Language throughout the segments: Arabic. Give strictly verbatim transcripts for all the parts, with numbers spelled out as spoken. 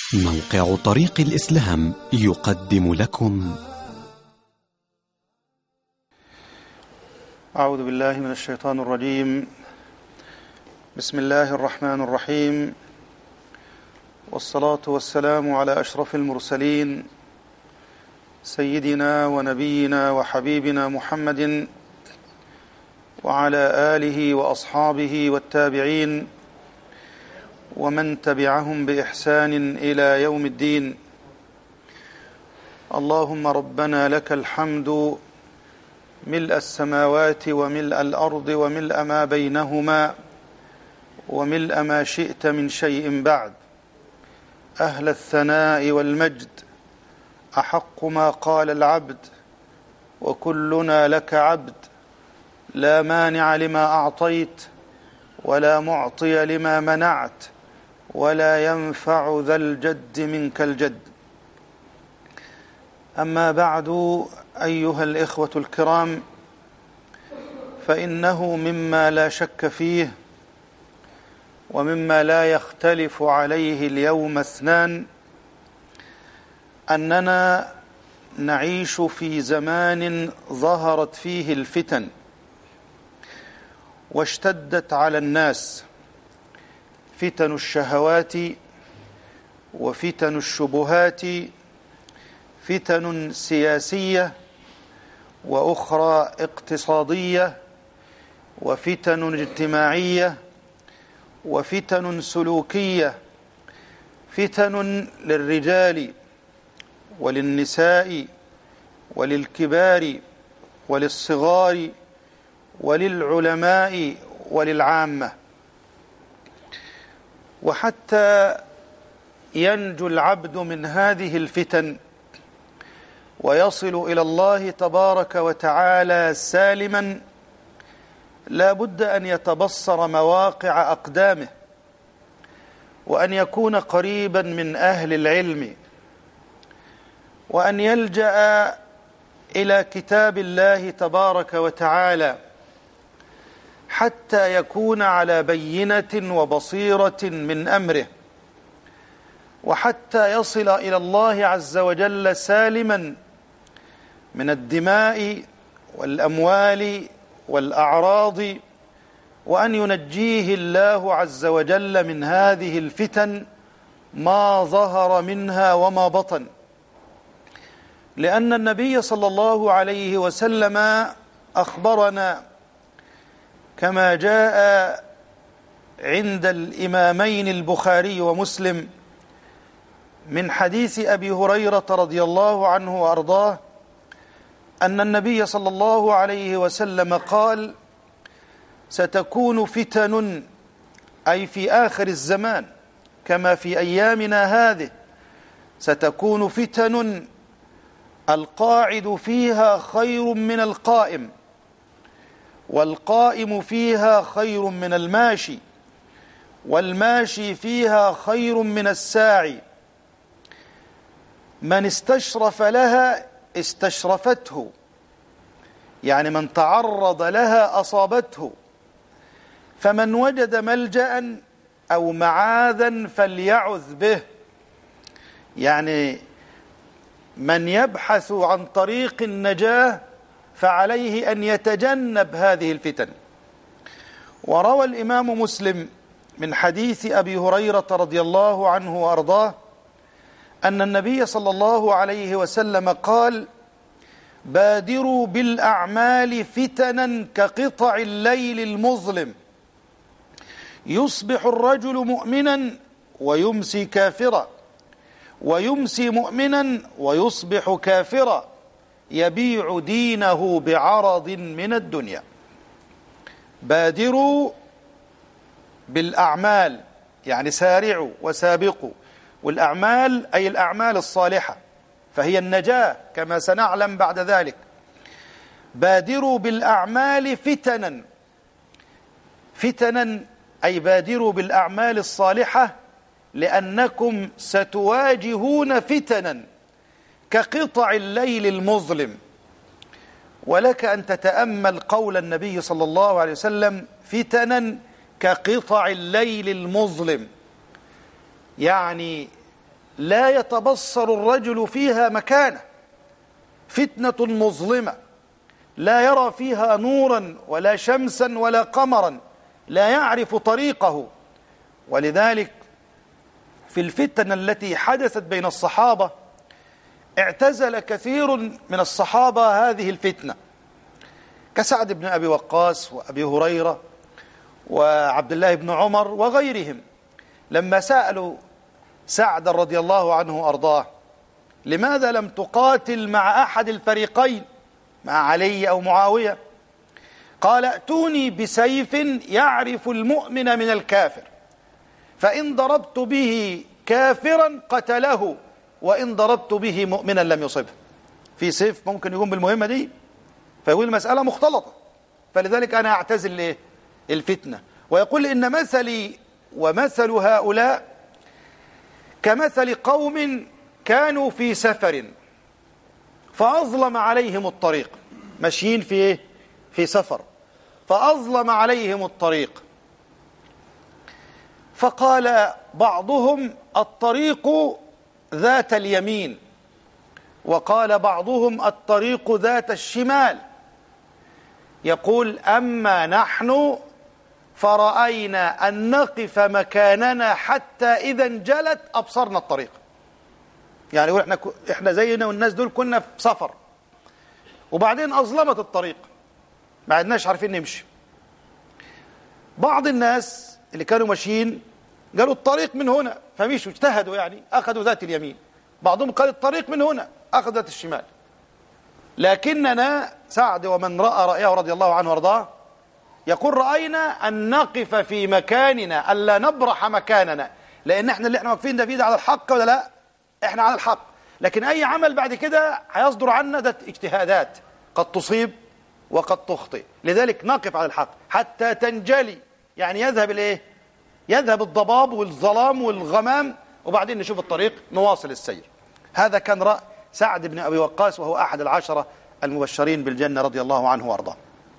موقع طريق الإسلام يقدم لكم. أعوذ بالله من الشيطان الرجيم. بسم الله الرحمن الرحيم، والصلاة والسلام على أشرف المرسلين سيدنا ونبينا وحبيبنا محمد وعلى آله وأصحابه والتابعين ومن تبعهم بإحسان إلى يوم الدين. اللهم ربنا لك الحمد ملء السماوات وملء الأرض وملء ما بينهما وملء ما شئت من شيء بعد. أهل الثناء والمجد، أحق ما قال العبد وكلنا لك عبد، لا مانع لما أعطيت ولا معطي لما منعت ولا ينفع ذا الجد منك الجد. أما بعد، أيها الإخوة الكرام، فإنه مما لا شك فيه ومما لا يختلف عليه اليوم اثنان أننا نعيش في زمان ظهرت فيه الفتن واشتدت على الناس، فتن الشهوات وفتن الشبهات، فتن سياسية وأخرى اقتصادية وفتن اجتماعية وفتن سلوكية، فتن للرجال وللنساء وللكبار وللصغار وللعلماء وللعامة. وحتى ينجو العبد من هذه الفتن ويصل إلى الله تبارك وتعالى سالما، لا بد أن يتبصر مواقع أقدامه وأن يكون قريبا من أهل العلم وأن يلجأ إلى كتاب الله تبارك وتعالى حتى يكون على بينة وبصيرة من أمره، وحتى يصل إلى الله عز وجل سالما من الدماء والأموال والأعراض، وأن ينجيه الله عز وجل من هذه الفتن ما ظهر منها وما بطن. لأن النبي صلى الله عليه وسلم أخبرنا كما جاء عند الإمامين البخاري ومسلم من حديث أبي هريرة رضي الله عنه وأرضاه أن النبي صلى الله عليه وسلم قال: ستكون فتن، أي في آخر الزمان كما في أيامنا هذه، ستكون فتن القاعد فيها خير من القائم، والقائم فيها خير من الماشي، والماشي فيها خير من الساعي، من استشرف لها استشرفته، يعني من تعرض لها أصابته، فمن وجد ملجأ أو معاذا فليعذ به، يعني من يبحث عن طريق النجاة فعليه أن يتجنب هذه الفتن. وروى الإمام مسلم من حديث أبي هريرة رضي الله عنه وأرضاه أن النبي صلى الله عليه وسلم قال: بادروا بالأعمال فتنا كقطع الليل المظلم، يصبح الرجل مؤمنا ويمسي كافرا، ويمسي مؤمنا ويصبح كافرا، يبيع دينه بعرض من الدنيا. بادروا بالأعمال، يعني سارعوا وسابقوا، والأعمال أي الأعمال الصالحة، فهي النجاة كما سنعلم بعد ذلك. بادروا بالأعمال فتنا، فتنا أي بادروا بالأعمال الصالحة، لأنكم ستواجهون فتنا كقطع الليل المظلم. ولك أن تتأمل قول النبي صلى الله عليه وسلم: فتنا كقطع الليل المظلم، يعني لا يتبصر الرجل فيها مكانه، فتنة مظلمة لا يرى فيها نورا ولا شمسا ولا قمرا، لا يعرف طريقه. ولذلك في الفتن التي حدثت بين الصحابة اعتزل كثير من الصحابة هذه الفتنة، كسعد بن أبي وقاص وأبي هريرة وعبد الله بن عمر وغيرهم، لما سألوا سعد رضي الله عنه وأرضاه لماذا لم تقاتل مع أحد الفريقين، مع علي أو معاوية، قال ائتوني بسيف يعرف المؤمن من الكافر، فإن ضربت به كافرا قتله وإن ضربت به مؤمنا لم يصبه. في سيف ممكن يقوم بالمهمة دي، فيقول المسألة مختلطة، فلذلك أنا أعتزل ليه الفتنة. ويقول إن مثلي ومثل هؤلاء كمثل قوم كانوا في سفر فأظلم عليهم الطريق، ماشيين في في سفر فأظلم عليهم الطريق، فقال بعضهم الطريق ذات اليمين، وقال بعضهم الطريق ذات الشمال. يقول أما نحن فرأينا أن نقف مكاننا حتى إذا انجلت أبصرنا الطريق. يعني يقول احنا احنا زينا والناس دول كنا في سفر وبعدين أظلمت الطريق ما عدناش عارفين نمشي. بعض الناس اللي كانوا ماشيين قالوا الطريق من هنا فمشوا اجتهدوا، يعني أخذوا ذات اليمين. بعضهم قال الطريق من هنا أخذ ذات الشمال. لكننا سعد ومن رأى رأيه رضي الله عنه وارضاه يقول رأينا أن نقف في مكاننا، ألا نبرح مكاننا، لأن احنا اللي احنا واقفين ده في ده على الحق ولا لا؟ احنا على الحق، لكن أي عمل بعد كده هيصدر عنا ده اجتهادات قد تصيب وقد تخطئ، لذلك نقف على الحق حتى تنجلي، يعني يذهب الايه؟ يذهب الضباب والظلام والغمام، وبعدين نشوف الطريق نواصل السير. هذا كان رأي سعد بن أبي وقاص، وهو أحد العشرة المبشرين بالجنة رضي الله عنه وارضاه.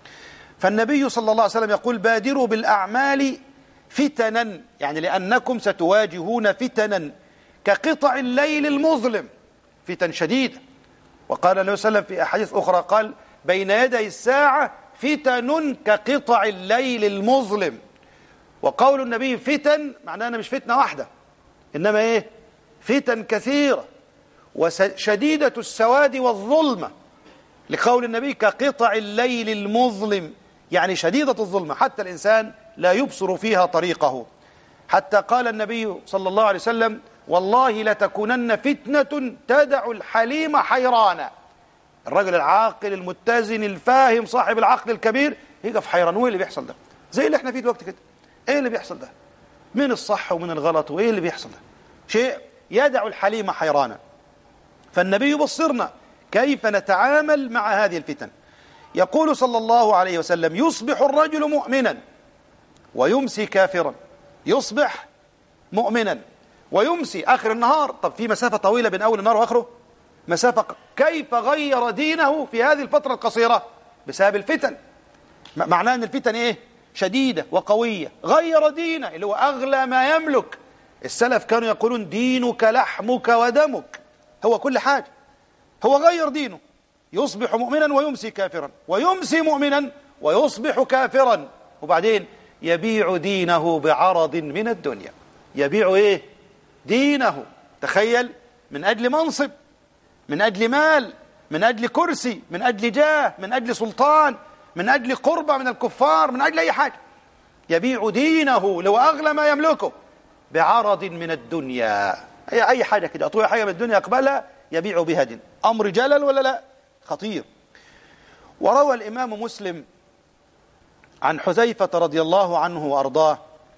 فالنبي صلى الله عليه وسلم يقول بادروا بالأعمال فتنا، يعني لأنكم ستواجهون فتنا كقطع الليل المظلم، فتن شديدة. وقال النبي صلى الله عليه وسلم في أحاديث أخرى قال بين يدي الساعة فتن كقطع الليل المظلم. وقول النبي فتن معناه مش فتنة واحدة، إنما إيه؟ فتن كثيرة وشديدة السواد والظلمة، لقول النبي كقطع الليل المظلم، يعني شديدة الظلمة حتى الإنسان لا يبصر فيها طريقه. حتى قال النبي صلى الله عليه وسلم والله لتكونن فتنة تدع الحليم حيرانا. الرجل العاقل المتزن الفاهم صاحب العقل الكبير يقف حيران، وإيه اللي بيحصل ده؟ زي اللي احنا فيه دلوقتي كده، ايه اللي بيحصل ده؟ من الصح ومن الغلط، وايه اللي بيحصل ده؟ شيء يدع الحليم حيرانا. فالنبي يبصرنا كيف نتعامل مع هذه الفتن. يقول صلى الله عليه وسلم يصبح الرجل مؤمنا ويمسي كافرا، يصبح مؤمنا ويمسي آخر النهار. طب في مسافة طويلة بين أول النهار وآخره، مسافة. كيف غير دينه في هذه الفترة القصيرة؟ بسبب الفتن. معناه أن الفتن إيه؟ شديدة وقوية. غير دينه اللي هو أغلى ما يملك. السلف كانوا يقولون دينك لحمك ودمك، هو كل حاجة. هو غير دينه، يصبح مؤمنا ويمسي كافرا، ويمسي مؤمنا ويصبح كافرا، وبعدين يبيع دينه بعرض من الدنيا. يبيع ايه؟ دينه. تخيل، من أجل منصب، من أجل مال، من أجل كرسي، من أجل جاه، من أجل سلطان، من أجل قربة من الكفار، من أجل أي حاجة. يبيع دينه لو أغلى ما يملكه بعرض من الدنيا. أي أي حاجة كده، أطوي حاجة من الدنيا أقبلها يبيع بها دين. أمر جلل ولا لا؟ خطير. وروى الإمام مسلم عن حذيفة رضي الله عنه وأرضاه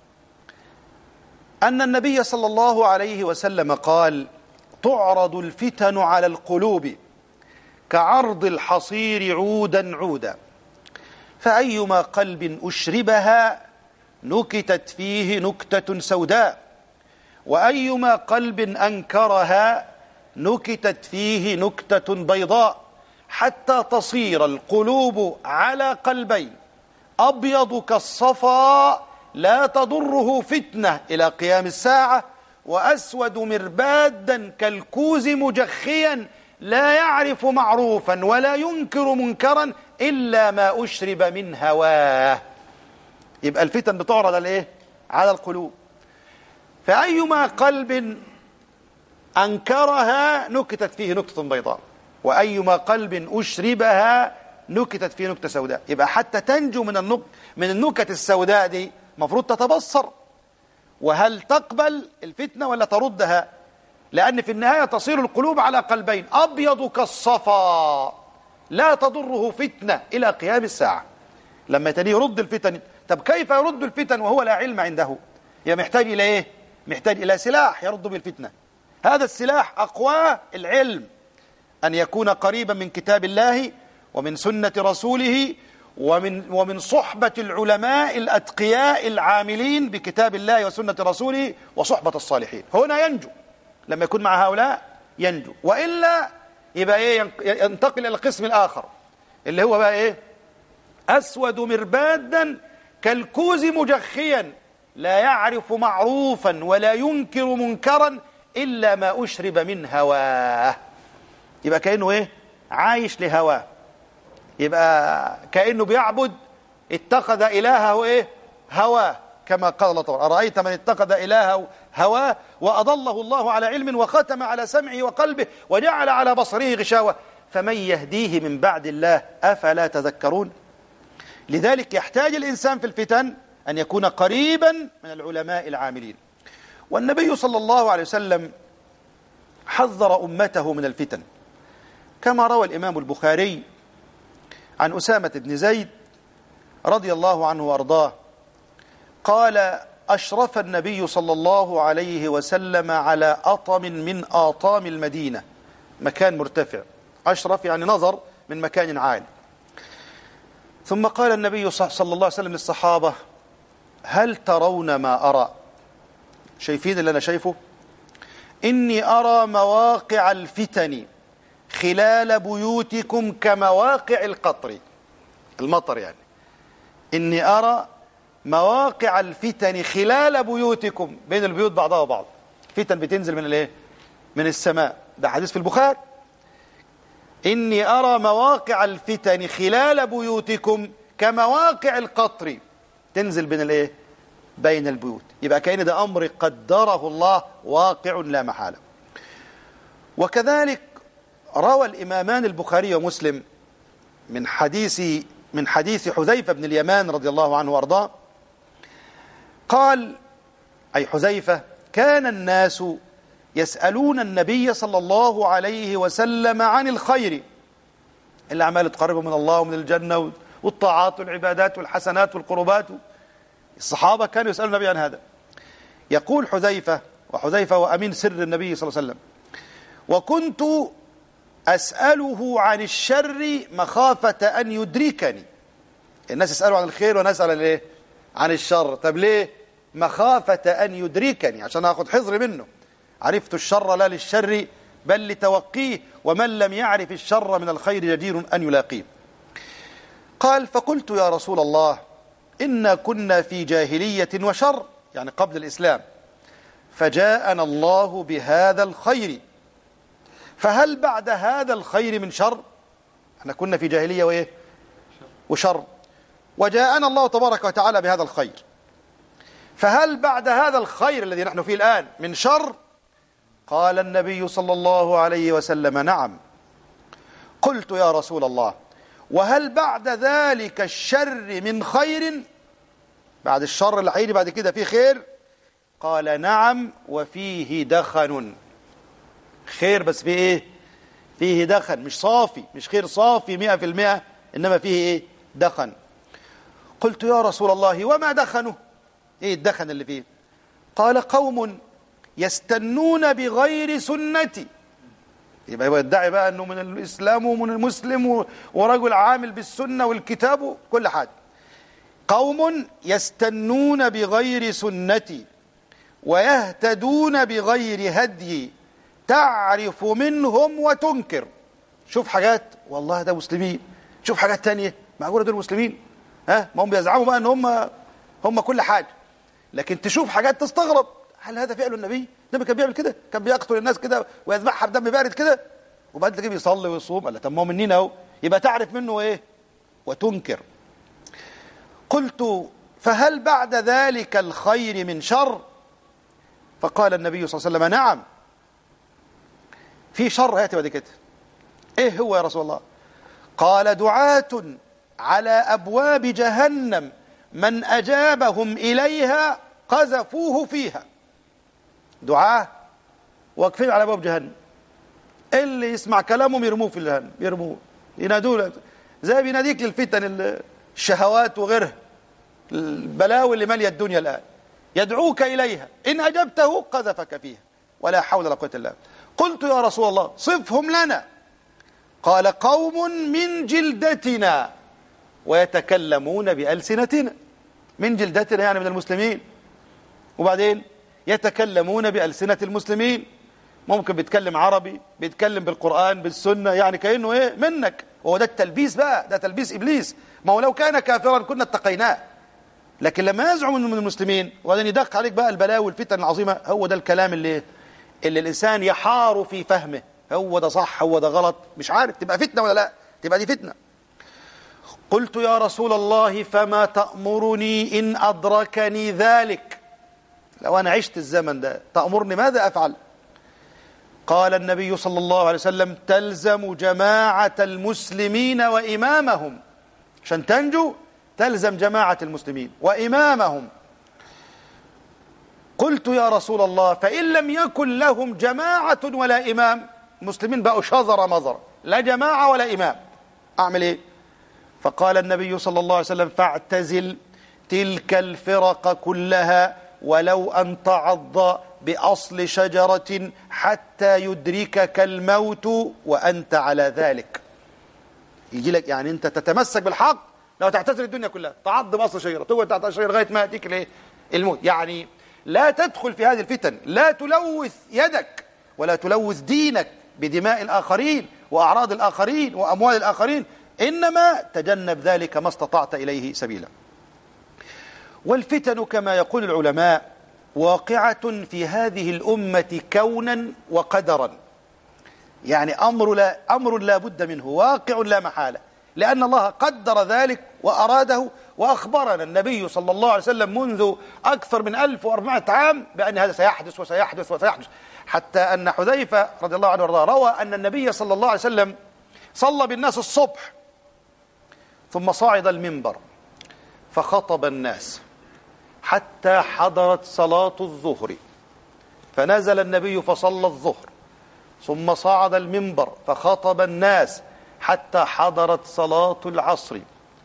أن النبي صلى الله عليه وسلم قال تعرض الفتن على القلوب كعرض الحصير عودا عودا، فأيما قلب أشربها نكتت فيه نكتة سوداء، وأيما قلب أنكرها نكتت فيه نكتة بيضاء، حتى تصير القلوب على قلبين أبيض كالصفا لا تضره فتنة إلى قيام الساعة، وأسود مربادا كالكوز مجخيا لا يعرف معروفا ولا ينكر منكرا إلا ما أشرب من هواه. يبقى الفتن بتعرض على إيه؟ على القلوب. فأيما قلب أنكرها نكتت فيه نكتة بيضاء، وأيما قلب أشربها نكتت فيه نكتة سوداء. يبقى حتى تنجو من النك... من النكت السوداء دي مفروض تتبصر، وهل تقبل الفتنة ولا تردها؟ لأن في النهاية تصير القلوب على قلبين، أبيض كالصفا لا تضره فتنة إلى قيام الساعة. لما يتني يرد الفتن، طب كيف يرد الفتن وهو لا علم عنده؟ يا محتاج إلى إيه؟ محتاج إلى سلاح يرد بالفتنة. هذا السلاح أقواه العلم، أن يكون قريبا من كتاب الله ومن سنة رسوله ومن ومن صحبة العلماء الأتقياء العاملين بكتاب الله وسنة رسوله وصحبة الصالحين. هنا ينجو، لما يكون مع هؤلاء ينجو، وإلا يبقى إيه؟ ينتقل إلى القسم الآخر اللي هو بقى إيه؟ أسود مربادا كالكوز مجخيا لا يعرف معروفا ولا ينكر منكرا إلا ما أشرب من هواه. يبقى كأنه إيه؟ عايش لهواه، يبقى كأنه بيعبد اتخذ إلهه إيه؟ هواه، كما قال الله تعالى: أرأيت من اتخذ إلهه هواه وأضله الله على علم وختم على سمعه وقلبه وجعل على بصره غشاوة فمن يهديه من بعد الله أفلا تذكرون. لذلك يحتاج الإنسان في الفتن أن يكون قريبا من العلماء العاملين. والنبي صلى الله عليه وسلم حذر أمته من الفتن، كما روى الإمام البخاري عن أسامة بن زيد رضي الله عنه وأرضاه قال: أشرف النبي صلى الله عليه وسلم على أطم من آطام المدينة، مكان مرتفع، أشرف يعني نظر من مكان عالي. ثم قال النبي صلى الله عليه وسلم للصحابة: هل ترون ما أرى؟ شايفين اللي أنا شايفه؟ إني أرى مواقع الفتن خلال بيوتكم كمواقع القطر، المطر يعني. إني أرى مواقع الفتن خلال بيوتكم، بين البيوت بعضها وبعض، فتن بتنزل من الايه؟ من السماء، ده حديث في البخاري. إني أرى مواقع الفتن خلال بيوتكم كمواقع القطر، تنزل بين الايه؟ بين البيوت. يبقى كأن ده أمر قدره الله واقع لا محالة. وكذلك روى الإمامان البخاري ومسلم من حديث من حديث حذيفة بن اليمان رضي الله عنه وارضاه قال، أي حذيفة: كان الناس يسألون النبي صلى الله عليه وسلم عن الخير، الأعمال تقربهم من الله ومن الجنة والطاعات والعبادات والحسنات والقربات. الصحابة كانوا يسألون النبي عن هذا. يقول حذيفة، وحذيفة وأمين سر النبي صلى الله عليه وسلم: وكنت أسأله عن الشر مخافة أن يدركني. الناس يسألوا عن الخير وناس عن الايه؟ عن الشر. طب ليه؟ مخافة أن يدركني، عشان أخذ حذر منه. عرفت الشر لا للشر بل لتوقيه، ومن لم يعرف الشر من الخير جدير أن يلاقيه. قال: فقلت يا رسول الله إنا كنا في جاهلية وشر، يعني قبل الإسلام، فجاءنا الله بهذا الخير، فهل بعد هذا الخير من شر؟ احنا كنا في جاهلية وإيه؟ وشر، وجاءنا الله تبارك وتعالى بهذا الخير، فهل بعد هذا الخير الذي نحن فيه الآن من شر؟ قال النبي صلى الله عليه وسلم: نعم. قلت يا رسول الله وهل بعد ذلك الشر من خير؟ بعد الشر اللي هيجي بعد كده فيه خير؟ قال: نعم وفيه دخن. خير بس فيه ايه؟ فيه دخن، مش صافي، مش خير صافي مئة في المئة، إنما فيه ايه؟ دخن. قلت يا رسول الله وما دخنه؟ ايه الدخن اللي فيه؟ قال: قوم يستنون بغير سنتي. يبقى هو يدعي بقى انه من الاسلام ومن المسلم ورجل عامل بالسنه والكتاب وكل حاجه. قوم يستنون بغير سنتي ويهتدون بغير هدي، تعرف منهم وتنكر. شوف حاجات والله ده مسلمين، شوف حاجات تانية معقوله دول مسلمين؟ ها، ما هم بيزعموا بقى ان هم هم كل حاجه، لكن تشوف حاجات تستغرب، هل هذا فعل النبي؟ النبي كان بيعمل كده؟ كان بيقتل الناس كده ويذبحها بدم بارد كده وبعد كده بيصلي ويصوم؟ قال طب ما هو مننا اهو، يبقى تعرف منه ايه وتنكر. قلت فهل بعد ذلك الخير من شر؟ فقال النبي صلى الله عليه وسلم نعم، في شر هاتي بعد كده. ايه هو يا رسول الله؟ قال دعاة على أبواب جهنم من أجابهم إليها قذفوه فيها. دعاة واقفين على أبواب جهنم، اللي يسمع كلامهم يرموه في جهنم، يرموه ينادوه زي بيناديك للفتن الشهوات وغيرها، البلاوي اللي ماليه الدنيا الآن، يدعوك إليها إن أجبته قذفك فيها ولا حول ولا قوة إلا بالله. قلت يا رسول الله صفهم لنا. قال قوم من جلدتنا ويتكلمون بألسنتنا. من جلدتنا يعني من المسلمين، وبعدين يتكلمون بألسنة المسلمين، ممكن بيتكلم عربي، بيتكلم بالقرآن بالسنة، يعني كأنه ايه منك. وهو ده التلبيس بقى، ده تلبيس إبليس. ما هو لو كان كافرا كنا اتقيناه، لكن لما يزعم من المسلمين وبعدين يدق عليك بقى البلاوي والفتن العظيمة، هو ده الكلام اللي اللي الإنسان يحار في فهمه، هو ده صح هو ده غلط، مش عارف، تبقى فتنة ولا لا؟ تبقى دي فتنة. قلت يا رسول الله فما تأمرني إن أدركني ذلك؟ لو أنا عشت الزمن ده تأمرني ماذا أفعل؟ قال النبي صلى الله عليه وسلم تلزم جماعة المسلمين وإمامهم. عشان تنجو تلزم جماعة المسلمين وإمامهم. قلت يا رسول الله فإن لم يكن لهم جماعة ولا إمام، المسلمين بقوا شذر مذر، لا جماعة ولا إمام، أعمل إيه؟ فقال النبي صلى الله عليه وسلم فاعتزل تلك الفرق كلها ولو أن تعض بأصل شجرة حتى يدركك الموت وأنت على ذلك. يجي لك يعني أنت تتمسك بالحق لو تعتزل الدنيا كلها، تعض بأصل شجرة، تقعد تحت الشجرة لغاية ما يأتيك الايه؟ الموت. يعني لا تدخل في هذه الفتن، لا تلوث يدك ولا تلوث دينك بدماء الآخرين وأعراض الآخرين وأموال الآخرين، إنما تجنب ذلك ما استطعت إليه سبيلا. والفتن كما يقول العلماء واقعة في هذه الأمة كونا وقدرا، يعني أمر لا, أمر لا بد منه، واقع لا محالة، لأن الله قدر ذلك وأراده، وأخبرنا النبي صلى الله عليه وسلم منذ أكثر من ألف وأربعمائة عام بأن هذا سيحدث وسيحدث وسيحدث، حتى أن حذيفة رضي الله عنه وارضاه روى أن النبي صلى الله عليه وسلم صلى بالناس الصبح ثم صعد المنبر فخطب الناس حتى حضرت صلاة الظهر، فنزل النبي فصلى الظهر، ثم صعد المنبر فخطب الناس حتى حضرت صلاة العصر،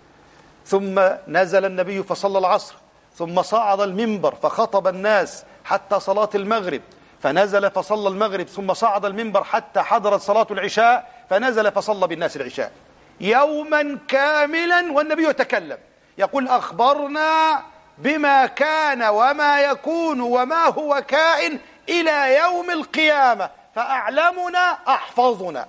ثم نزل النبي فصلى العصر، ثم صعد المنبر فخطب الناس حتى صلاة المغرب، فنزل فصلى المغرب، ثم صعد المنبر حتى حضرت صلاة العشاء، فنزل فصلى بالناس العشاء. يوما كاملا والنبي يتكلم يقول أخبرنا بما كان وما يكون وما هو كائن إلى يوم القيامة، فأعلمنا أحفظنا.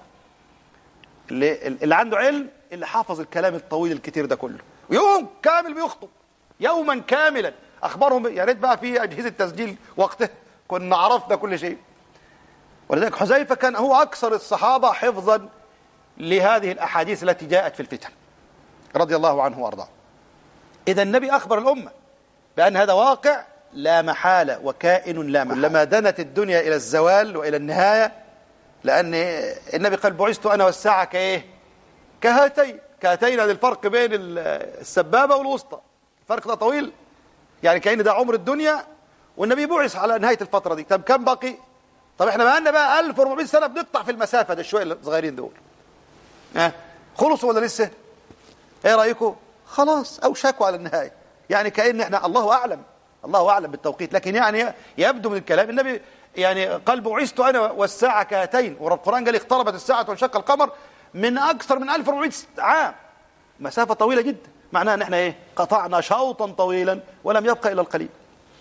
اللي, اللي عنده علم اللي حافظ الكلام الطويل الكتير ده كله، يوم كامل بيخطب، يوما كاملا أخبرهم. يا ريت بقى في أجهزة تسجيل وقته كنا عرفنا كل شيء. ولذلك حذيفة كان هو أكثر الصحابة حفظا لهذه الأحاديث التي جاءت في الفتن رضي الله عنه وأرضاه. إذا النبي أخبر الأمة بأن هذا واقع لا محالة وكائن لا محالة. لما دنت الدنيا إلى الزوال وإلى النهاية، لأن النبي قال بعثت أنا والساعة كإيه؟ كهاتين. كهاتين هذا الفرق بين السبابة والوسطى، الفرق ده طويل، يعني كأن ده عمر الدنيا والنبي بعث على نهاية الفترة دي. طب كم بقي؟ طب احنا بقالنا بقى ألف وأربعمائة سنة بنقطع في المسافة ده شوية الصغيرين دول، ها خلصوا ولا لسه؟ ايه رأيكم؟ خلاص أوشكوا على النهاية، يعني كأن احنا الله أعلم الله أعلم بالتوقيت، لكن يعني يبدو من الكلام النبي يعني قال بعثت أنا والساعة كهاتين، والقرآن قال اقتربت الساعة وانشق القمر، من أكثر من ألف وأربعمائة عام، مسافة طويلة جدا، معناها ان احنا ايه؟ قطعنا شوطا طويلا ولم يبقى إلا القليل.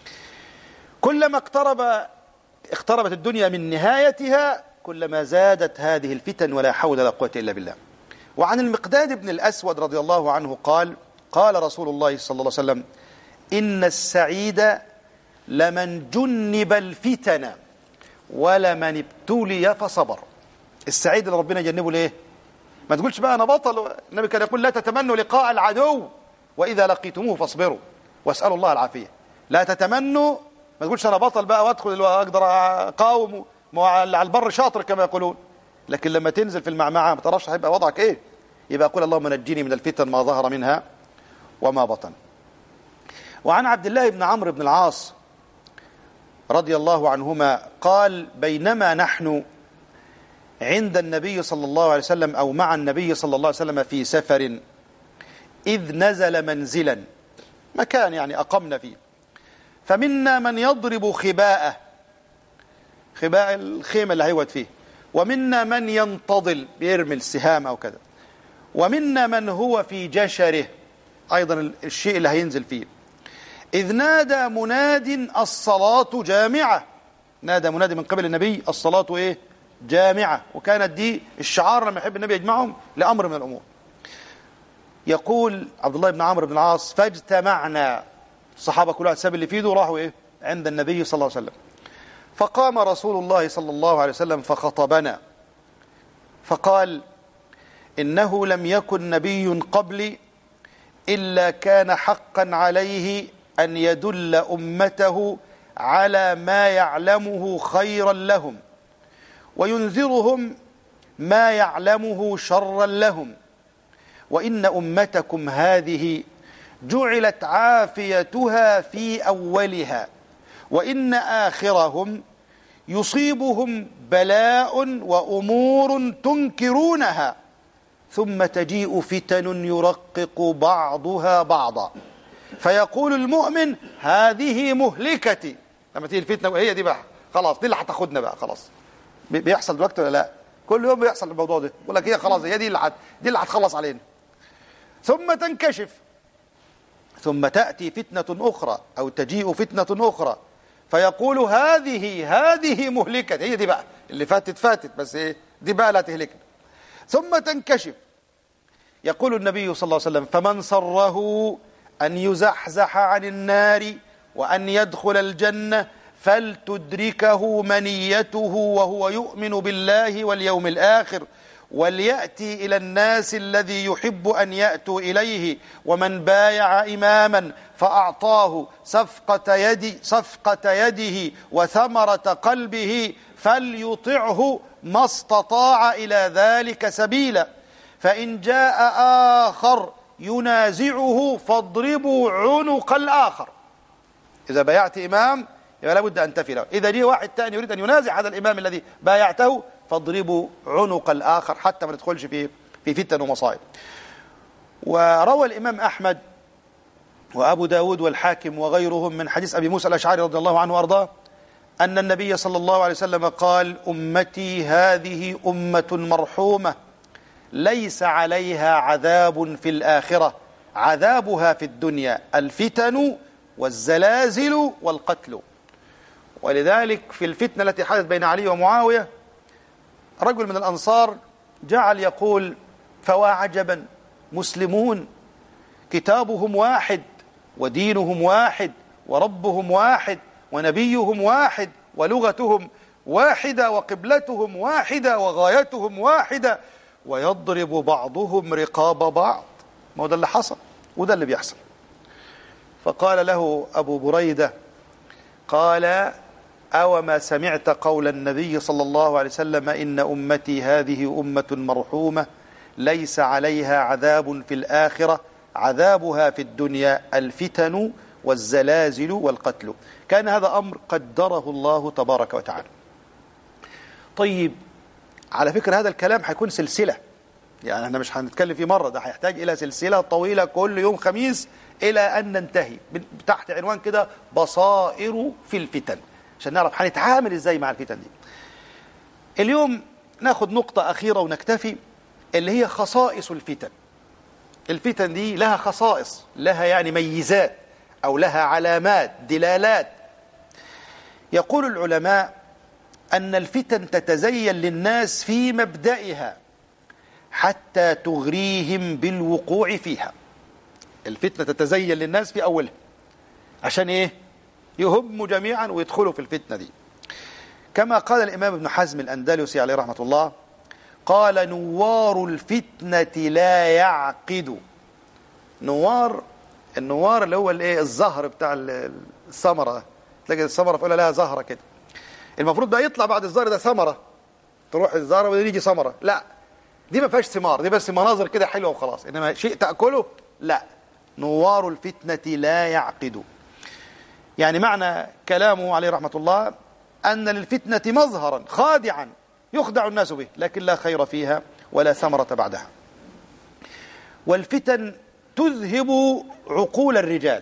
كلما اقترب اقتربت الدنيا من نهايتها كلما زادت هذه الفتن ولا حول ولا قوة إلا بالله. وعن المقداد بن الأسود رضي الله عنه قال قال رسول الله صلى الله عليه وسلم إن السعيد لمن جنب الفتن ولمن ابتلي فصبر. السعيد اللي ربنا يجنبه ليه؟ ما تقولش بقى أنا بطل. النبي كان يقول لا تتمنوا لقاء العدو وإذا لقيتموه فاصبروا واسألوا الله العافية. لا تتمنوا، ما تقولش أنا بطل بقى وأدخل وأقدر أقاوم على البر شاطر كما يقولون، لكن لما تنزل في المعمعة ما تعرفش هيبقى وضعك إيه. يبقى قول اللهم نجيني من الفتن ما ظهر منها وما بطن. وعن عبد الله بن عمرو بن العاص رضي الله عنهما قال بينما نحن عند النبي صلى الله عليه وسلم أو مع النبي صلى الله عليه وسلم في سفر إذ نزل منزلا، مكان يعني أقمنا فيه، فمنا من يضرب خباءه، خباء الخيمة اللي هيود فيه، ومنا من ينتضل بيرمي السهام أو كذا، ومنا من هو في جشره أيضا الشيء اللي هينزل فيه. إذ نادى مناد الصلاة جامعة، نادى منادي من قبل النبي الصلاة إيه؟ جامعة. وكانت دي الشعار لما يحب النبي يجمعهم لأمر من الأمور. يقول عبد الله بن عمرو بن العاص فاجتمعنا، الصحابة كل واحد ساب اللي في ايده وراحوا إيه؟ عند النبي صلى الله عليه وسلم. فقام رسول الله صلى الله عليه وسلم فخطبنا فقال إنه لم يكن نبي قبلي إلا كان حقا عليه أن يدل أمته على ما يعلمه خيرا لهم وينذرهم ما يعلمه شرا لهم، وإن أمتكم هذه جعلت عافيتها في أولها، وإن آخرهم يصيبهم بلاء وأمور تنكرونها، ثم تجيء فتن يرقق بعضها بعضا، فيقول المؤمن هذه مهلكتي. لما تيجي الفتنة وهي دي بقى خلاص، دي اللي هتاخدنا بقى خلاص. بيحصل دلوقتي ولا لا؟ كل يوم بيحصل الموضوع ده، يقول لك هي خلاص هي دي اللي حت... دي اللي هتخلص علينا. ثم تنكشف، ثم تأتي فتنة أخرى أو تجيء فتنة أخرى، فيقول هذه هذه مهلكة، هي دي بقى اللي فاتت فاتت، بس إيه دي بقى لا تهلكنا. ثم تنكشف، يقول النبي صلى الله عليه وسلم فمن سره أن يزحزح عن النار وأن يدخل الجنة فلتدركه منيته وهو يؤمن بالله واليوم الآخر، وليأتي إلى الناس الذي يحب أن يأتوا إليه، ومن بايع إماما فأعطاه صفقة يد صفقة يده وثمرة قلبه فليطعه ما استطاع إلى ذلك سبيلا، فإن جاء آخر ينازعه فاضربوا عنق الآخر. إذا بايعت إمام يبقى لابد أن تفي له، إذا جاء واحد ثاني يريد أن ينازع هذا الإمام الذي بايعته فاضربوا عنق الآخر حتى ما ندخلش في في فتن ومصائب. وروى الإمام أحمد وأبو داود والحاكم وغيرهم من حديث أبي موسى الأشعري رضي الله عنه وأرضاه أن النبي صلى الله عليه وسلم قال أمتي هذه أمة مرحومة ليس عليها عذاب في الآخرة، عذابها في الدنيا الفتن والزلازل والقتل. ولذلك في الفتنة التي حدثت بين علي ومعاوية رجل من الأنصار جعل يقول فوا عجبا، مسلمون كتابهم واحد ودينهم واحد وربهم واحد ونبيهم واحد ولغتهم واحدة وقبلتهم واحدة وغايتهم واحدة، ويضرب بعضهم رقاب بعض. ما هو ده اللي حصل وده اللي بيحصل. فقال له أبو بريدة قال أو ما سمعت قول النبي صلى الله عليه وسلم إن أمتي هذه أمة مرحومة ليس عليها عذاب في الآخرة، عذابها في الدنيا الفتن والزلازل والقتل. كان هذا أمر قدره الله تبارك وتعالى. طيب على فكرة هذا الكلام هيكون سلسلة، يعني احنا مش هنتكلم فيه مرة، ده هيحتاج إلى سلسلة طويلة كل يوم خميس إلى أن ننتهي تحت عنوان كده بصائر في الفتن، عشان نعرف هنتعامل إزاي مع الفتن دي. اليوم ناخد نقطة أخيرة ونكتفي، اللي هي خصائص الفتن. الفتن دي لها خصائص، لها يعني ميزات أو لها علامات دلالات. يقول العلماء أن الفتن تتزين للناس في مبدئها حتى تغريهم بالوقوع فيها. الفتنة تتزين للناس في أولها عشان إيه؟ يهموا جميعا ويدخلوا في الفتنة دي. كما قال الإمام ابن حزم الأندلسي عليه رحمة الله، قال: نوار الفتنة لا يعقد. نوار، النوار اللي هو الايه، الزهر بتاع الثمرة، تلاقي الثمرة فوق لها زهرة كده، المفروض بقى يطلع بعد الزهر ده ثمرة، تروح الزهرة وبعدين يجي ثمرة. لا، دي ما فيهاش ثمار، دي بس مناظر كده حلوة وخلاص، إنما شيء تأكله لا. نوار الفتنة لا يعقد، يعني معنى كلامه عليه رحمة الله أن للفتنة مظهرا خادعا يخدع الناس به، لكن لا خير فيها ولا ثمرة بعدها. والفتن تذهب عقول الرجال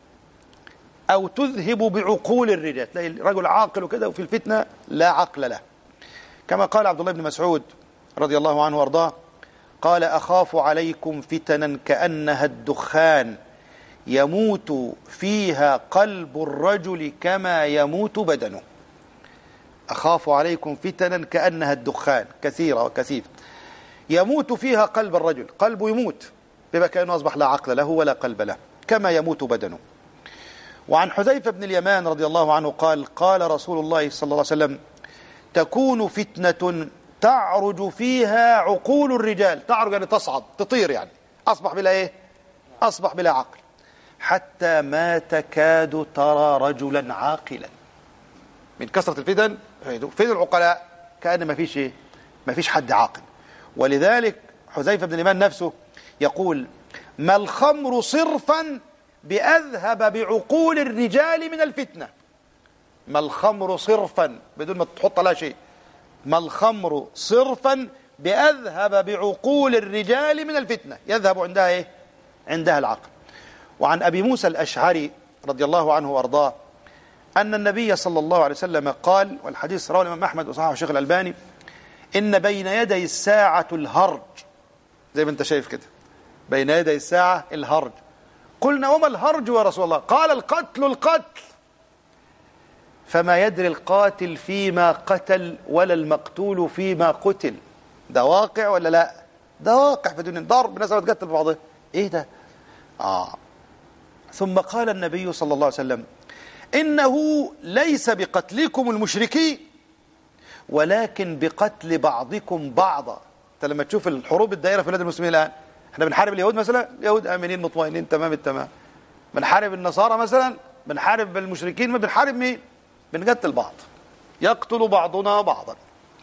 أو تذهب بعقول الرجال، تلاقي رجل عاقل كده وفي الفتنة لا عقل له. كما قال عبد الله بن مسعود رضي الله عنه وارضاه، قال: أخاف عليكم فتنا كأنها الدخان يموت فيها قلب الرجل كما يموت بدنه. أخاف عليكم فتنا كأنها الدخان، كثيرة وكثيف، يموت فيها قلب الرجل، قلبه يموت، بما كأنه أصبح لا عقل له ولا قلب له، كما يموت بدنه. وعن حذيفة بن اليمان رضي الله عنه قال: قال رسول الله صلى الله عليه وسلم: تكون فتنة تعرج فيها عقول الرجال، تعرج يعني تصعد، تطير، يعني أصبح بلا إيه؟ أصبح بلا عقل، حتى ما تكاد ترى رجلا عاقلا. من كثرة الفتن فين العقلاء؟ كأن ما فيش إيه؟ ما فيش حد عاقل. ولذلك حذيفة بن اليمان نفسه يقول: ما الخمر صرفا بأذهب بعقول الرجال من الفتنة. ما الخمر صرفا، بدون ما تحط لها شيء، ما الخمر صرفا بأذهب بعقول الرجال من الفتنة، يذهب عندها إيه؟ عندها العقل. وعن أبي موسى الأشعري رضي الله عنه وأرضاه أن النبي صلى الله عليه وسلم قال، والحديث رواه الإمام أحمد وصححه الشيخ الألباني: إن بين يدي الساعة الهرج. زي ما أنت شايف كده، بين يدي الساعة الهرج. قلنا: وما الهرج يا رسول الله؟ قال: القتل القتل، فما يدري القاتل فيما قتل ولا المقتول فيما قتل. ده واقع ولا لا؟ ده واقع في الدنيا، ضرب ناس بتقتل بعضها، ايه ده؟ آه. ثم قال النبي صلى الله عليه وسلم: إنه ليس بقتلكم المشركين ولكن بقتل بعضكم بعضا. انت لما تشوف الحروب الدائرة في بلاد المسلمين الآن، احنا بنحارب اليهود مثلا، اليهود آمنين مطمئنين تمام التمام. بنحارب النصارى مثلا، بنحارب المشركين، ما بنحارب مين؟ بنقتل بعض، يقتل بعضنا بعضا.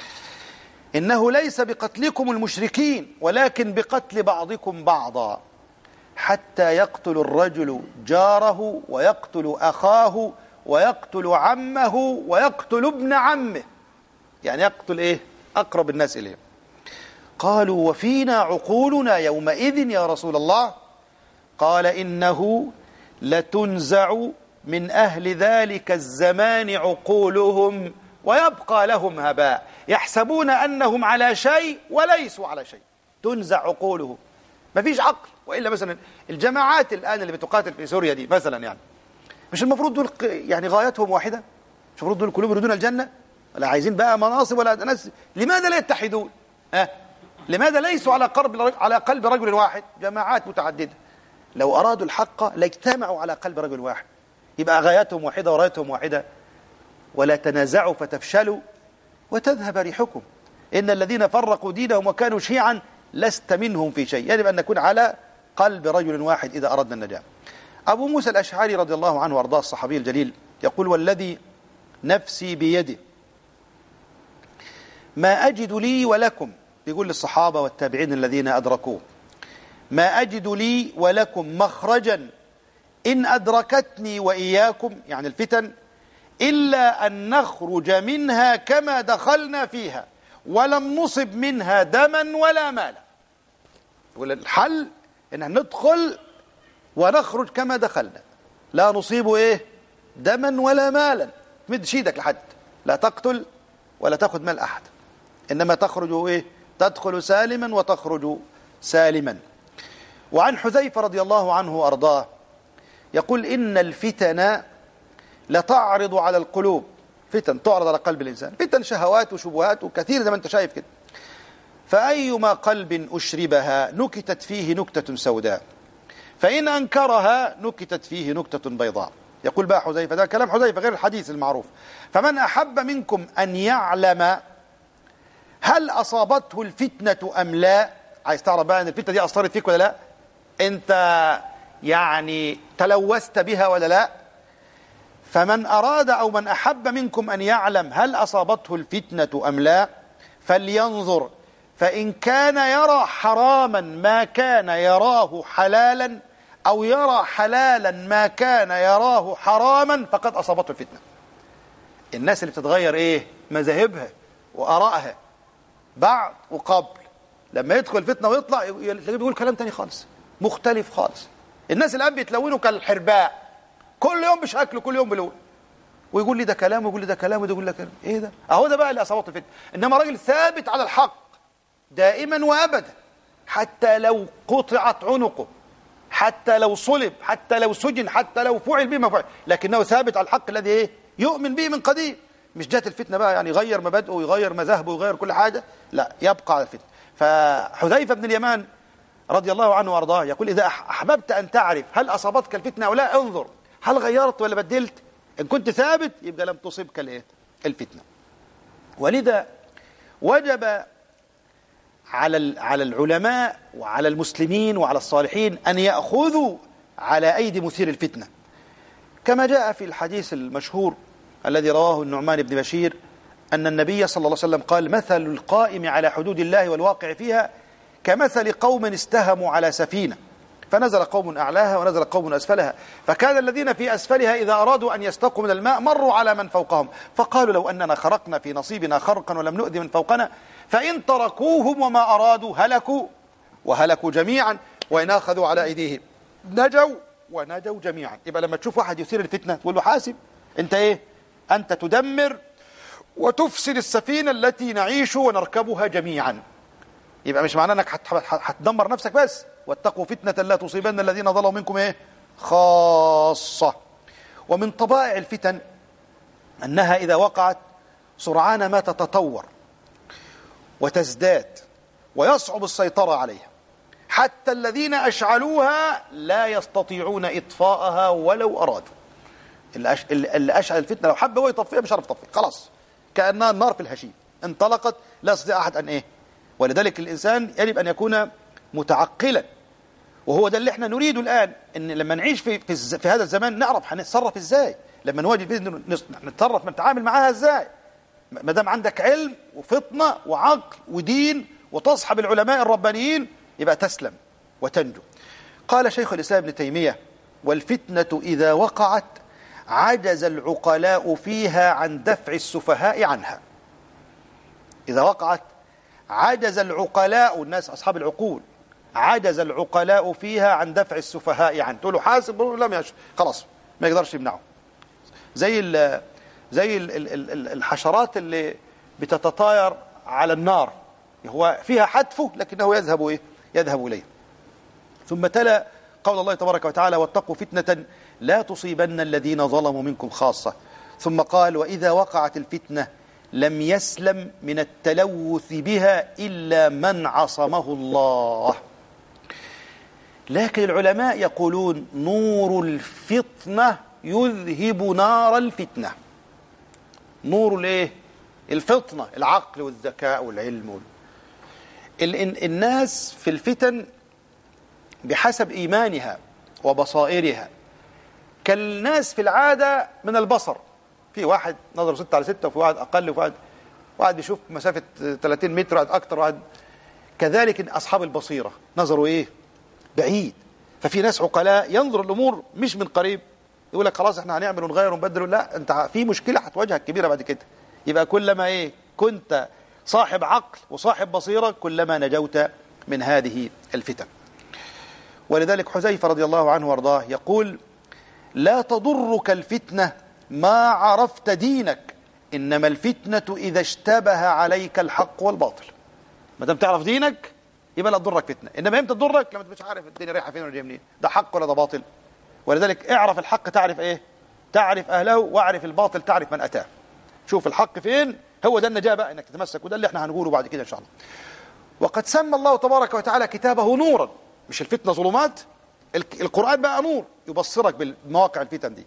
إنه ليس بقتلكم المشركين ولكن بقتل بعضكم بعضا، حتى يقتل الرجل جاره ويقتل أخاه ويقتل عمه ويقتل ابن عمه، يعني يقتل إيه؟ أقرب الناس إليه. قالوا: وفينا عقولنا يومئذ يا رسول الله؟ قال: إنه لتنزع من أهل ذلك الزمان عقولهم ويبقى لهم هباء، يحسبون أنهم على شيء وليسوا على شيء. تنزع عقولهم، ما فيش عقل. وإلا مثلا الجماعات الآن اللي بتقاتل في سوريا دي مثلا، يعني مش المفروض دول يعني غايتهم واحدة؟ مش المفروض دول كلهم يريدون الجنة؟ ولا عايزين بقى مناصب ولا ناس؟ لماذا لا يتحدون؟ أه؟ لماذا ليسوا على قلب على قلب رجل واحد؟ جماعات متعددة، لو أرادوا الحق لاجتمعوا على قلب رجل واحد، يبقى غايتهم واحدة ورايتهم واحدة. ولا تنازعوا فتفشلوا وتذهب ريحكم، إن الذين فرقوا دينهم وكانوا شيعا لست منهم في شيء. يجب أن نكون على قلب رجل واحد إذا أردنا النجاة. أبو موسى الأشعري رضي الله عنه وأرضاه الصحابي الجليل يقول: والذي نفسي بيده ما أجد لي ولكم، يقول للصحابة والتابعين الذين أدركوه: ما أجد لي ولكم مخرجا إن أدركتني وإياكم، يعني الفتن، إلا أن نخرج منها كما دخلنا فيها ولم نصب منها دما ولا مالا. يقول الحل إن ندخل ونخرج كما دخلنا، لا نصيب إيه؟ دما ولا مالا. مد ايدك لحد، لا تقتل ولا تأخذ مال أحد، إنما تخرج إيه؟ تدخل سالما وتخرج سالما. وعن حذيفة رضي الله عنه وأرضاه يقول: إن الفتن لتعرض على القلوب، فتن تعرض على قلب الإنسان، فتن شهوات وشبهات وكثير زي ما أنت شايف كده، فأيما قلب أشربها نكتت فيه نكتة سوداء، فإن أنكرها نكتت فيه نكتة بيضاء. يقول بقى حذيفة، ده كلام حذيفة غير الحديث المعروف: فمن أحب منكم أن يعلم هل أصابته الفتنة أم لا، عايز تعرف بقى أن الفتنة دي أثرت فيك ولا لا، أنت يعني تلوثت بها ولا لا، فمن أراد أو من أحب منكم أن يعلم هل أصابته الفتنة أم لا فلينظر، فإن كان يرى حراما ما كان يراه حلالا، أو يرى حلالا ما كان يراه حراما، فقد أصابته الفتنة. الناس اللي بتتغير إيه؟ مذاهبها وآرائها بعد وقبل، لما يدخل الفتنة ويطلع بيقول كلام تاني خالص مختلف خالص. الناس الآن بيتلونوا كالحرباء، كل يوم بشكل، كل يوم بلون، ويقول لي ده كلام ويقول لي ده كلام وده يقول لك كلام. ايه ده؟ اهو ده بقى اللي اصابته الفتنه. انما راجل ثابت على الحق دائما وابدا، حتى لو قطعت عنقه، حتى لو صلب، حتى لو سجن، حتى لو فعل به ما فعل، لكنه ثابت على الحق الذي ايه؟ يؤمن به من قديم. مش جات الفتنه بقى يعني يغير مبادئه ويغير مذاهبه ويغير كل حاجه، لا، يبقى على الفتنه. فحذيفه بن اليمان رضي الله عنه وارضاه يقول: اذا احببت ان تعرف هل اصابتك الفتنه او لا، انظر هل غيرت ولا بدلت. ان كنت ثابت يبقى لم تصبك الايه؟ الفتنه. ولذا وجب على على العلماء وعلى المسلمين وعلى الصالحين ان ياخذوا على ايدي مثير الفتنه، كما جاء في الحديث المشهور الذي رواه النعمان بن بشير ان النبي صلى الله عليه وسلم قال: مثل القائم على حدود الله والواقع فيها كمثل قوم استهموا على سفينه، فنزل قوم أعلاها ونزل قوم أسفلها، فكان الذين في أسفلها إذا أرادوا أن يستقوا من الماء مروا على من فوقهم، فقالوا: لو أننا خرقنا في نصيبنا خرقا ولم نؤذي من فوقنا، فإن تركوهم وما أرادوا هلكوا وهلكوا جميعا، وإن أخذوا على أيديهم نجوا ونجوا جميعا. يبقى لما تشوف واحد يثير الفتنة تقول له: حاسب، أنت إيه؟ أنت تدمر وتفسد السفينة التي نعيش ونركبها جميعا. يبقى مش معناه انك هتدمر نفسك بس، واتقوا فتنة لا تصيبن الذين ظلموا منكم ايه؟ خاصة. ومن طبائع الفتن انها اذا وقعت سرعان ما تتطور وتزداد ويصعب السيطرة عليها، حتى الذين اشعلوها لا يستطيعون اطفاءها ولو ارادوا. اللي اشعل الفتنة لو حب هو يطفيها مش عارف يطفيها، خلاص كأنها النار في الهشيم، انطلقت لا يستطيع احد ان ايه. ولذلك الإنسان يجب أن يكون متعقلا، وهو ده اللي احنا نريده الآن، ان لما نعيش في في, في هذا الزمان نعرف هنتصرف ازاي، لما نواجه فيه نتصرف نتعامل معاها ازاي. ما دام عندك علم وفطنة وعقل ودين وتصحب العلماء الربانيين يبقى تسلم وتنجو. قال شيخ الإسلام ابن تيمية: والفتنة إذا وقعت عجز العقلاء فيها عن دفع السفهاء عنها. إذا وقعت عجز العقلاء، الناس أصحاب العقول، عجز العقلاء فيها عن دفع السفهاء عنه. تقول له حاسب، لم يش خلاص ما يقدرش يمنعه. زي ال زي ال ال ال الحشرات اللي بتتطاير على النار، هو فيها حتفه لكنه يذهب ايه؟ يذهب اليه. ثم تلا قول الله تبارك وتعالى: واتقوا فتنة لا تصيبن الذين ظلموا منكم خاصة. ثم قال: وإذا وقعت الفتنة لم يسلم من التلوث بها إلا من عصمه الله. لكن العلماء يقولون: نور الفطنة يذهب نار الفتنة. نور الايه؟ الفطنة، العقل والذكاء والعلم وال... ال... الناس في الفتن بحسب إيمانها وبصائرها كالناس في العادة من البصر. في واحد نظره ستة على ستة، وفي واحد أقل، وفي واحد واحد بيشوف مسافة ثلاثين متر، واحد أكتر، واحد كذلك. أصحاب البصيرة نظروا إيه؟ بعيد. ففي ناس عقلاء ينظر الأمور مش من قريب، يقول لك خلاص احنا هنعمل ونغير ونبدل. لا، أنت في مشكلة هتواجهك كبيرة بعد كده. يبقى كلما إيه كنت صاحب عقل وصاحب بصيرة كلما نجوت من هذه الفتن. ولذلك حذيفة رضي الله عنه وارضاه يقول: لا تضرك الفتنة ما عرفت دينك، إنما الفتنة إذا اشتبه عليك الحق والباطل. ما دام تعرف دينك يبقى لا تضرك فتنة. إنما إمتى تضرك؟ لما تبقاش عارف الدنيا رايحة فين ولا جايه منين، ده حق ولا ده باطل. ولذلك اعرف الحق تعرف إيه؟ تعرف أهله، واعرف الباطل تعرف من أتاه. شوف الحق فين، هو ده النجاة بقى، إنك تتمسك. وده اللي احنا هنقوله بعد كده إن شاء الله. وقد سمى الله تبارك وتعالى كتابه نورا. مش الفتنة ظلمات، القرآن بقى نور يبصرك بمواقع الفتن دي.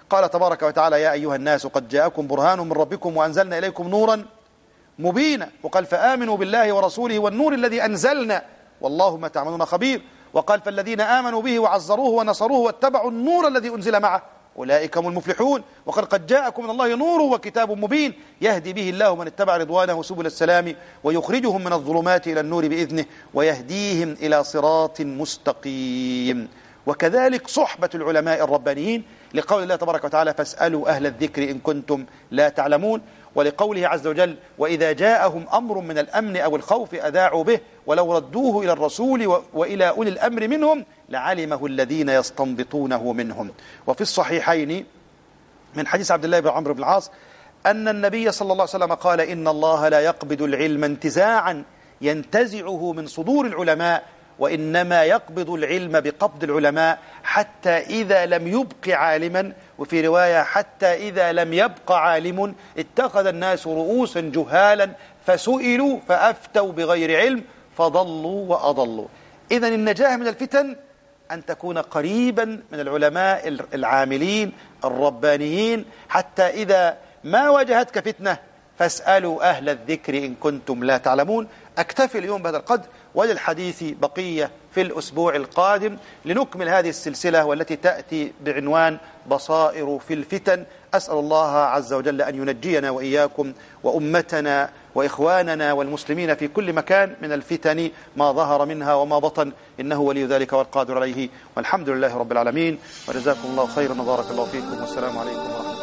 قال تبارك وتعالى: يا أيها الناس قد جاءكم برهان من ربكم وأنزلنا إليكم نورا مبينا. وقال: فآمنوا بالله ورسوله والنور الذي أنزلنا والله ما تعملون خبير. وقال: فالذين آمنوا به وعزروه ونصروه واتبعوا النور الذي أنزل معه أولئك هم المفلحون. وقال: قد جاءكم من الله نور وكتاب مبين يهدي به الله من اتبع رضوانه سبل السلام ويخرجهم من الظلمات إلى النور بإذنه ويهديهم إلى صراط مستقيم. وكذلك صحبة العلماء الربانيين، لقول الله تبارك وتعالى: فاسألوا أهل الذكر إن كنتم لا تعلمون. ولقوله عز وجل: وإذا جاءهم أمر من الأمن أو الخوف أذاعوا به ولو ردوه إلى الرسول وإلى أولي الأمر منهم لعلمه الذين يستنبطونه منهم. وفي الصحيحين من حديث عبد الله بن عمرو بن العاص أن النبي صلى الله عليه وسلم قال: إن الله لا يقبض العلم انتزاعا ينتزعه من صدور العلماء، وإنما يقبض العلم بقبض العلماء حتى إذا لم يبق عالما، وفي رواية حتى إذا لم يبق عالم اتخذ الناس رؤوسا جهالا فسئلوا فأفتوا بغير علم فضلوا وأضلوا. إذن النجاة من الفتن أن تكون قريبا من العلماء العاملين الربانيين، حتى إذا ما واجهتك فتنة فاسألوا أهل الذكر إن كنتم لا تعلمون. أكتفي اليوم بهذا القدر، وللحديث بقية في الأسبوع القادم لنكمل هذه السلسلة والتي تأتي بعنوان بصائر في الفتن. أسأل الله عز وجل أن ينجينا وإياكم وأمتنا وإخواننا والمسلمين في كل مكان من الفتن ما ظهر منها وما بطن، إنه ولي ذلك والقادر عليه، والحمد لله رب العالمين. وجزاكم الله خيرا وبارك الله فيكم، والسلام عليكم ورحمة الله.